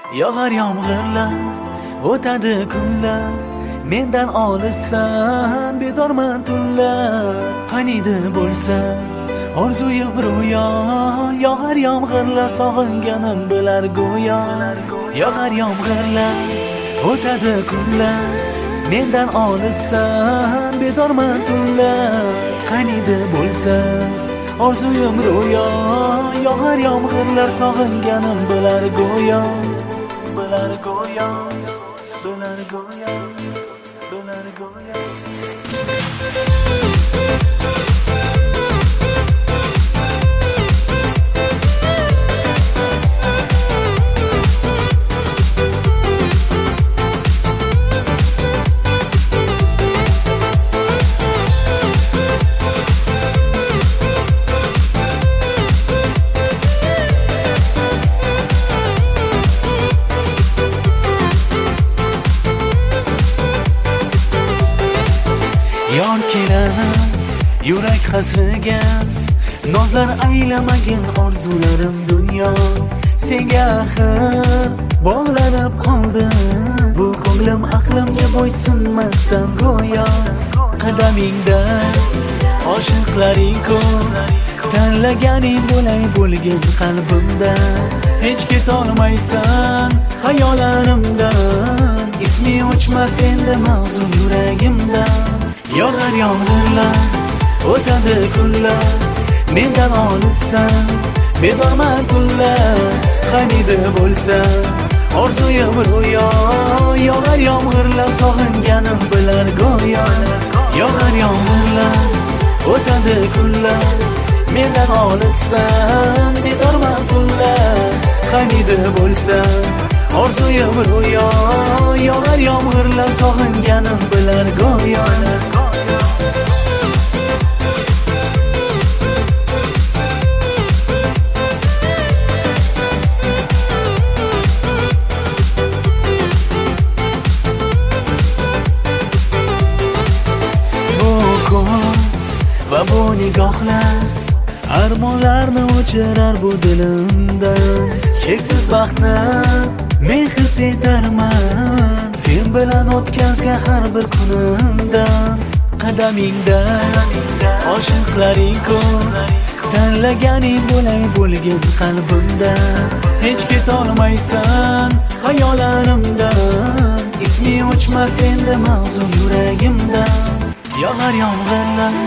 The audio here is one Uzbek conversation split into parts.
Yog'ar yomg'irlar, o'tadi kunlar, mendan olissan bedorman tunlar. Qaniydi bo'lsa orzuyim ro'yo, yog'ar yomg'irlar, sog'inganim bilar go'yo. Yog'ar yomg'irlar, o'tadi kunlar, mendan olissan bedorman tunlar. Qaniydi bo'lsa orzuyim ro'yo, yog'ar yomg'irlar, sog'inganim bilar go'yo. Bilar go'yo, bilar go'yo, bilar go'yo. Yor kelar yurak hasriga, nozlar aylamagin orzularim dunyo. Senga axir bog'lanib qoldim, bu ko'nglim aqlimga bo'ysunmasdan go'yo. Qadamingda oshiqlaring ko'p, tanlaganing bo'lay bo'lgin qalbimda. Hech ketolmaysan xayolarimdan, ismi o'chmas endi mahzun yuragimdan. Yog'ar yomg'irlar, o'tadi kunlar, mendan olissan bedorman tunlar. Qaniydi bo'lsa orzuyim ro'yo, yog'ar yomg'irlar, sog'inganim bilar go'yo. Yog'ar yomg'irlar, o'tadi kunlar, mendan olissan bedorman tunlar. Qaniydi bo'lsa orzuyim ro'yo, yog'ar yomg'irlar, sog'inganim bilar go'yo. Va bu nigohlar armonlarni o'chirar bu dilimdan. Cheksiz baxtni men his etarman, sen bilan o'tkazgan har bir kunimdan. Qadamingda oshiqlaring ko'p, tanlaganing bo'lay bo'lgin qalbimda. Hech ketolmaysan xayolarimdan, ismi o'chmas endi mahzun yuragimdan. Yog'ar yomg'irlar,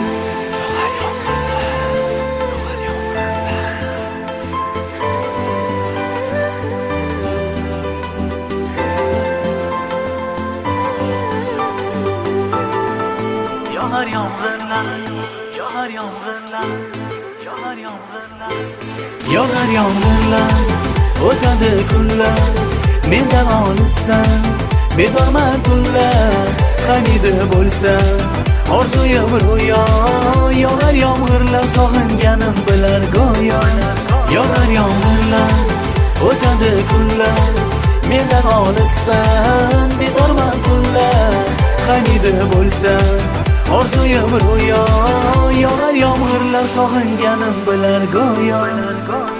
yog'ar yomg'irlar, yog'ar yomg'irlar, yog'ar yomg'irlar. Yog'ar yomg'irlar, o'tadi kunlar, mendan olissan bedorman tunlar. Qaniydi bo'lsa orzuyim ro'yo, yog'ar yomg'irlar, sog'inganim bilar go'yo. Yog'ar yomg'irlar, o'tadi kunlar, mendan olissan bedorman tunlar. Qaniydi bo'lsa orzuyim ro'yo, yog'ar yomg'irlar, sog'inganim bilar go'yo.